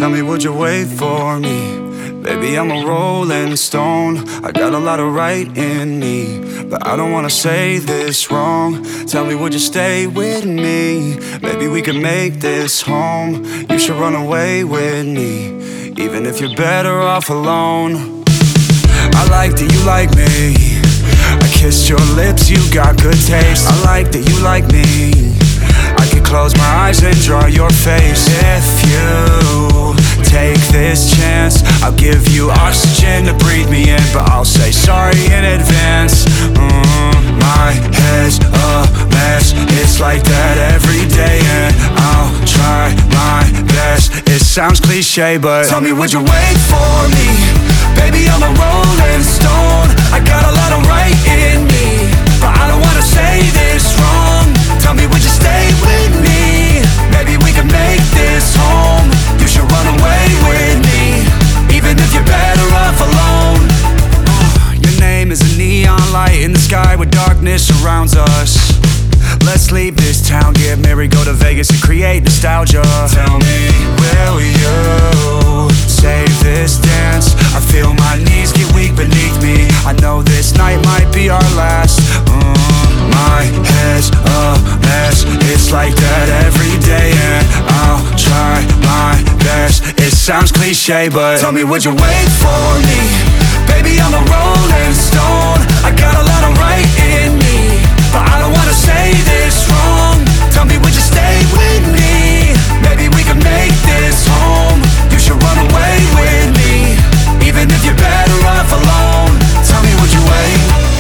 Tell me, would you wait for me? Baby, I'm a rolling stone. I got a lot of right in me, but I don't wanna say this wrong. Tell me, would you stay with me? Maybe we could make this home. You should run away with me, even if you're better off alone. I like that you like me. I kissed your lips, you got good taste. I like that you like me. I could close my eyes and draw your face. If you take this chance, I'll give you oxygen to breathe me in, but I'll say sorry in advance. My head's a mess, it's like that every day, and I'll try my best. It sounds cliche, but tell me, would you wait for me? Baby, I'm a rolling stone. I got a lot of right in me, but I don't wanna say this wrong. Tell me, would you stay with me? Maybe we can make this home. You should run away with me, even if you're better off alone. Your name is a neon light in the sky where darkness surrounds us. Let's leave this town, get married, go to Vegas and create nostalgia. Tell me, will you save this dance? I feel my knees get weak beneath me. I know this night might be our last. My head's a mess, it's like that every day, and I'll try my best. It sounds cliche, but tell me, would you wait for me? Baby, I'm a rolling stone. I got a lot of right in me, but I don't wanna say this wrong. Tell me, would you stay with me? Maybe we can make this home. You should run away with me, even if you're better off alone. Tell me, would you wait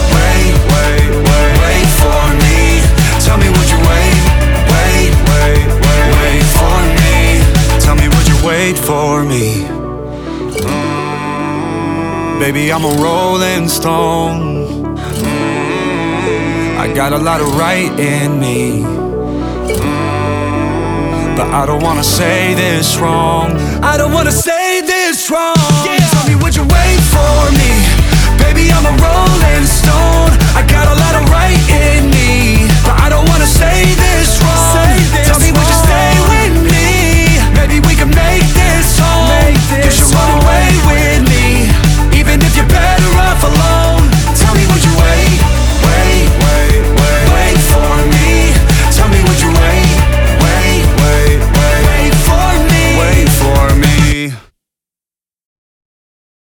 for me? Tell me, would you wait for me? Tell me, would you wait for me? Baby, I'm a rolling stone. I got a lot of right in me, but I don't wanna say this wrong. I don't wanna say this wrong. Tell me, would you wait for me?